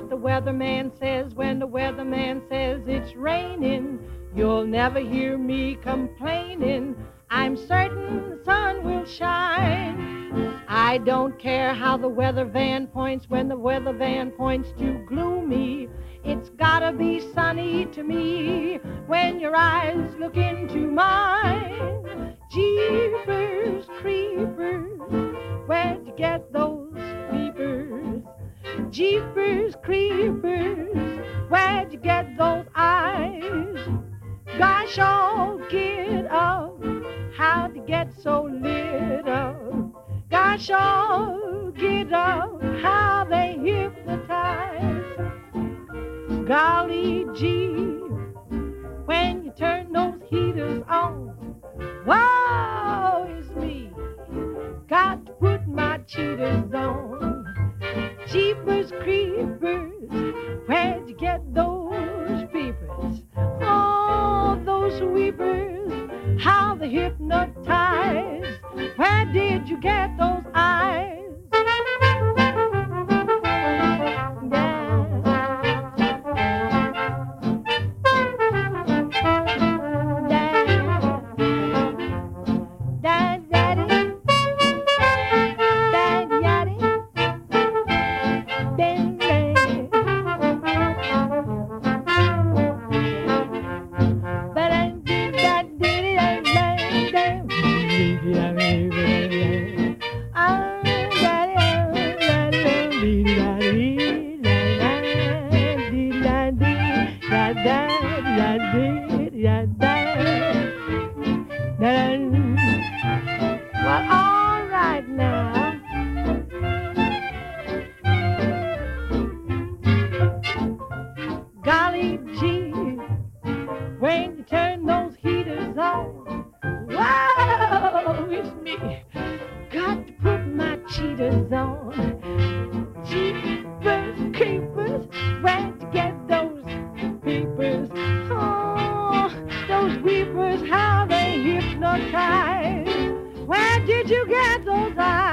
what the weatherman says when the weatherman says it's raining. You'll never hear me complaining. I'm certain the sun will shine. I don't care how the weather van points when the weather van points to gloomy. It's gotta be sunny to me when your eyes look into mine. Jeepers creepers, where'd you get those peepers? Jeepers creepers, where'd you get those eyes? Gosh, all get up, how'd you get so lit up? Gosh, all get up, how they hypnotize. Golly gee, when you turn those heaters on, woe is me, got to put my cheaters on. Jeepers creepers, where'd you get those peepers? Oh, those weepers, how they hypnotize. Where did you get those eyes? Well, all right now. Golly gee, when you turn those heaters on, whoa, it's me. Got to put my cheaters on. Jeepers creepers, where'd you get those peepers? Oh, those weepers, how they hypnotize. Where did you get those eyes?